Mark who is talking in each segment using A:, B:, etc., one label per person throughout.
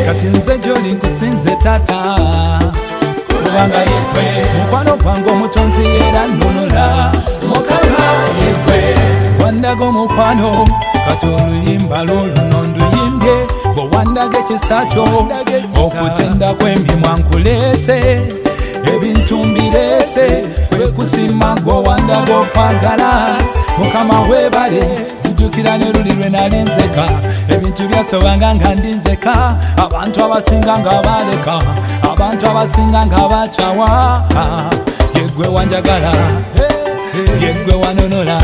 A: kati nze gy'oli nkusinze tata kubanga yegwe mukwano gwange omutonzi era nnunula mukama yegwe wandaga omukwano kati oluyimba lw'oluno nduyimbye bwe wandaga ekisa kyo okutenda kw'emimwa nkuleese ebintu mbireese kwekusimma gwewandaga okwagala mukama weebale zijjukira ne luli lwe nali nzeka ebintu byasobanga nga ndi nzeka abantu abasinga nga baleka abantu abasinga nga bakyawa yegwe wanjagala yegwe wanonola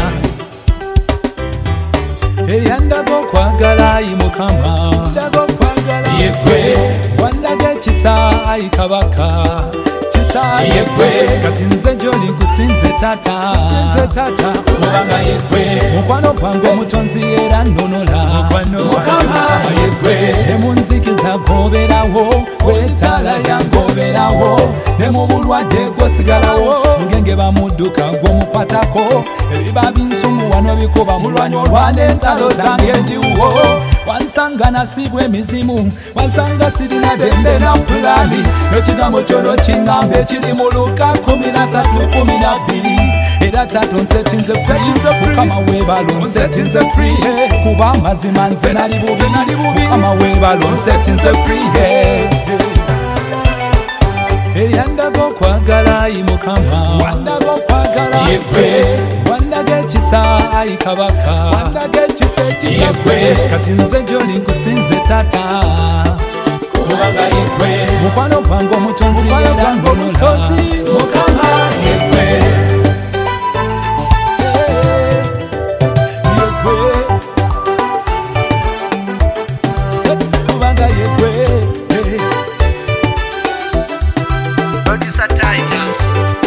A: eyandaga okwagala ayi mukama yegwe wandaga ekisa ayi kabaka yegwe kati nze gy'oli nkusinze tata kubanga yegwe mukwano gwange omutonzi era nnunula mukama yegwe ne mu nzikiza g'obeerawo w'etaala yange obeerawo ne mu bulwadde gw'osigalawo mugenge bamudduka gw'omukwatako ebiba binsumu wano bikuba mulwanyi olwana entalo zange ndiwo wansanga nasibwa emizimu wansanga sirina dembe na pulaani ekigambo kyono kiŋŋamba ekiri mu Luka 13:12 era tato nsetinze mukama weebalo nsetinze free kuba amazima nze nali bubi mukama weebalo nsetinze free eyandaga okwagala ayi mukama wandaga okwagala yegwe wandaga ekisa ayi kabaka wandaga ekisa yegwe kati nze gy'oli nkusinze tata kubanga yegwe mukwano gwange omutonzi era nnunula mukama yegwe kubanga yegwe
B: Producer Titans.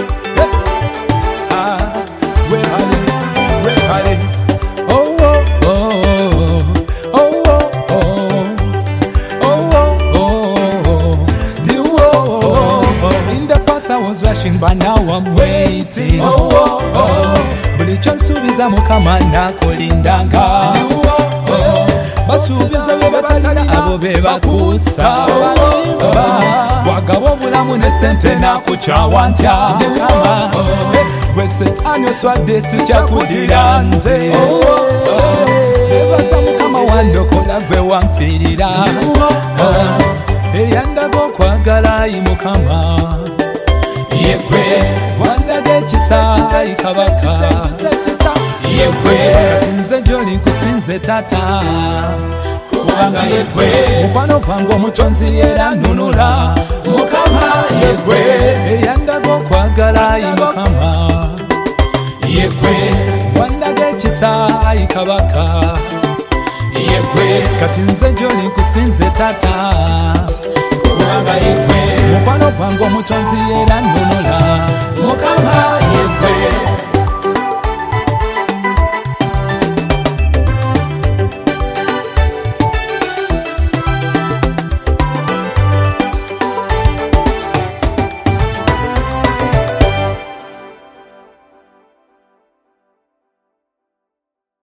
A: But now I'm waiting. Bulicho nsuubiza mukama nakulindanga basuubiza bye batalina abo be bakuusa bwagaba obulamu ne sente nakukyawa ntya mukama gwe setaani oswadde sikyakudira nze ebaza mukama wandokola gwe wanfiirira eyandaga okwagala ayi mukama yegwe wandaga ekisa ayi kabaka yegwe nze gy'oli nkusinze tata kubanga yegwe mukwano gwange omutonzi era nnunula mukama yegwe eyandaga okwagala ayi mukama yegwe wandaga ekisa ayi kabaka yegwe kati nze gy'oli nkusinze tata kubanga yegwe mukwano gwange omutonzi era nnunula mukama yegwe